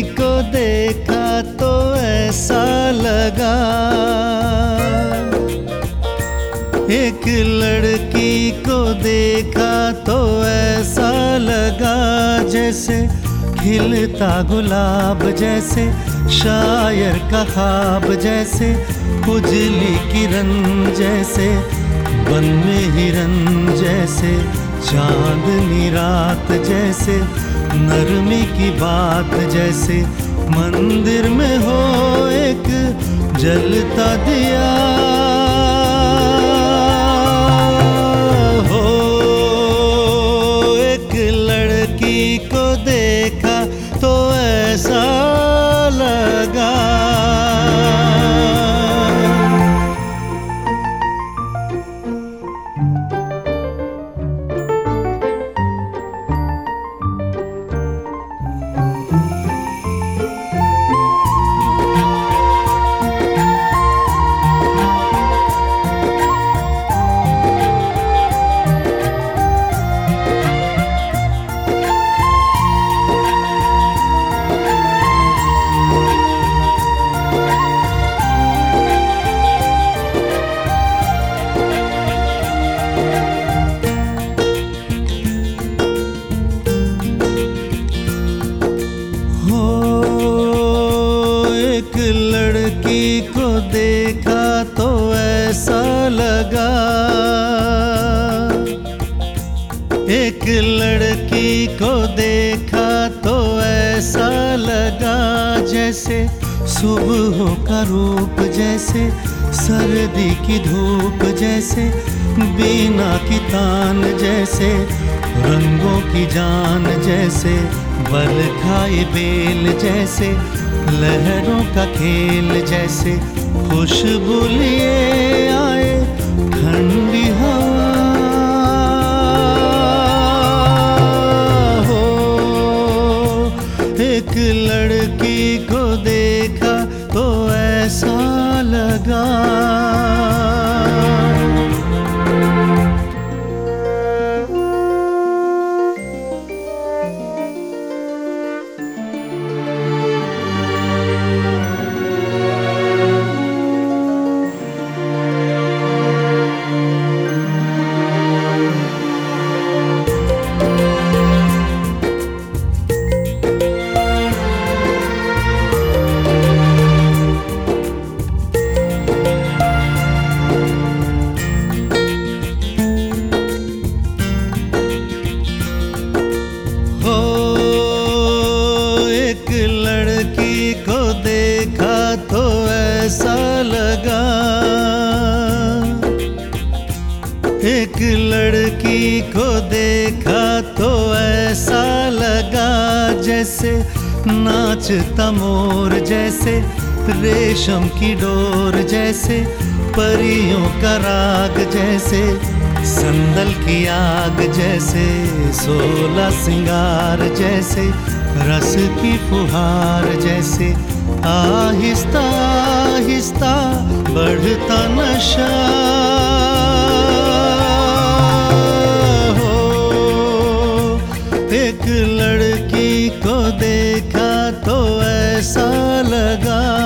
को देखा तो ऐसा लगा, एक लड़की को देखा तो ऐसा लगा, जैसे खिलता गुलाब, जैसे शायर का ख्वाब, जैसे उजली किरण, जैसे वन में हिरन, जैसे चांदनी रात, जैसे नरमी की बात, जैसे मंदिर में हो एक जलता दिया हो। एक लड़की को देखा तो ऐसा लगा। लड़की को देखा तो ऐसा लगा, एक लड़की को देखा तो ऐसा लगा, जैसे सुबह का रूप, जैसे सर्दी की धूप, जैसे बीना की तान, जैसे रंगों की जान, जैसे बल खाए बेल, जैसे लहरों का खेल, जैसे खुशबू लिए आए ठंडी हवा हो। एक लड़की को देखा तो ऐसा लगा। लड़की को देखा तो ऐसा लगा, एक लड़की को देखा तो ऐसा लगा, जैसे नाचता मोर, जैसे रेशम की डोर, जैसे परियों का राग, जैसे संदल की आग, जैसे 16 सिंगार, जैसे रस की फुहार, जैसे आहिस्ता आहिस्ता बढ़ता नशा हो। एक लड़की को देखा तो ऐसा लगा।